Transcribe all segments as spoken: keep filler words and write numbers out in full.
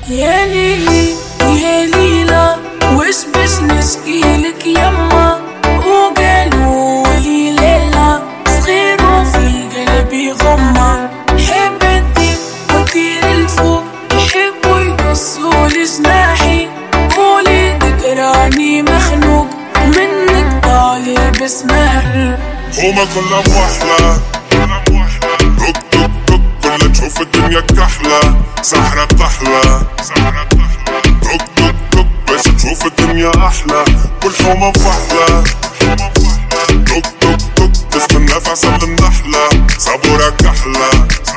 يا ليلي يا ليلى وش باش نشكيلك يما، وقالولي ليلى صغير وفي قلبي غمة، حبتي وطير الفوق يحبوا يقصولي جناحي، وليدك راني مخنوق منك طالب اسمعي. هما كلها موحلة توك توك توك كلها تشوف الدنيا كحلة، سحرة بتحلى توك توك توك باش تشوف الدنيا أحلى، والحومة مفحلة توك توك توك تستنى في عسل النحلة، صبورة كحلة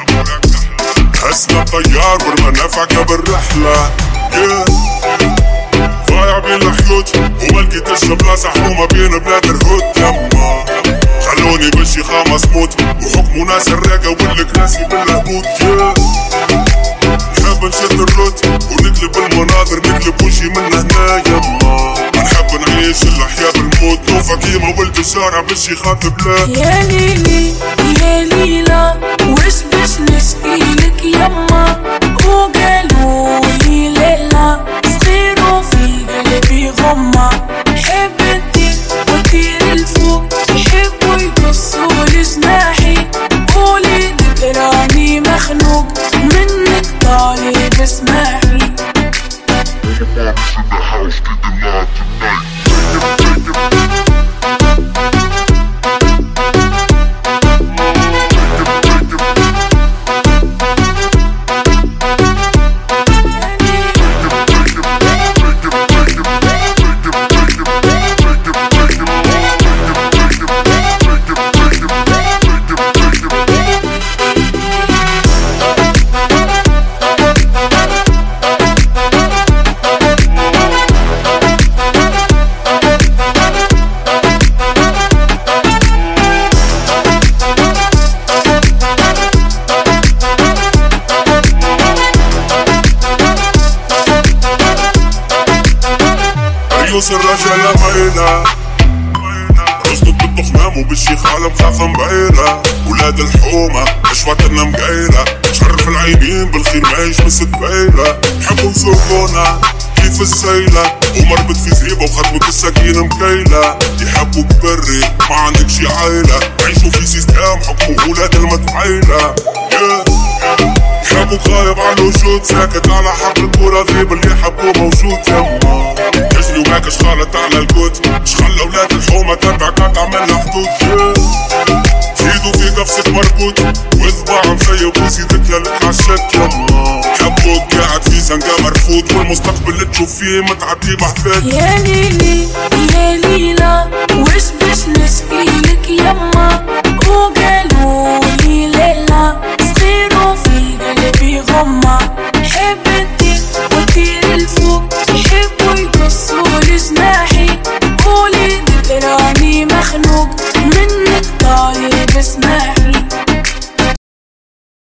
هسنا طيار والمنافع بالرحلة yeah. ضايع بين الحيوت وما لقيتش بلاصة حومة بين بلاد الهود يما، خلوني بالشيخة مصموت وحكموا ناس الراقة والكراسي بالهبوط yeah. نحب نشد الروت ونقلب المناظر نقلب وشي من هنا يما، نحب نعيش الأحياء بالموت نوفى كيما ولد الشارع بالشيخات بلاد. يا ليلي يا ليلى وش باش نشكيلك يما، وقالولي ليلى صغير وفي قلبي غمة، حبتي وطير الفوق يحبوا يقصولي جناحي، وليدك راني مخنوق منك طالب اسمعي. يوصل الرجالة مايلة رصدت بالتخمام وبالشيخ عالم خاصة مبايلة، ولاد الحومة أشواطنا مقايلة، شرف العينين بالخير معيش بس تبايلة، حبوا يسوقونا كيف السيلة ومربط في زريبة وخدمة السكينة مكيلة، يحبوا بري ما عندك شي عايلة، عيشوا في سيستم حكموا ولاد المتعايلة yeah. يحبوك غايب على الوجود ساكت على حق الكورة ذيب اللي يحبوه موجود يما، يجري وماك شخالط على الكوت شخلى ولاد الحومة تبعك تعمل حدود زيدوا في قفصك مربوط وذباع مسيب وزيدك للك عالشك يما، حبوك قاعد في زنقة مرفوض والمستقبل اللي تشوف فيه متعدي بحثات. يا ليلي يا ليلى وش باش نشكيلك يما، وقالولي ليلى صغير وفي قلبي غمة،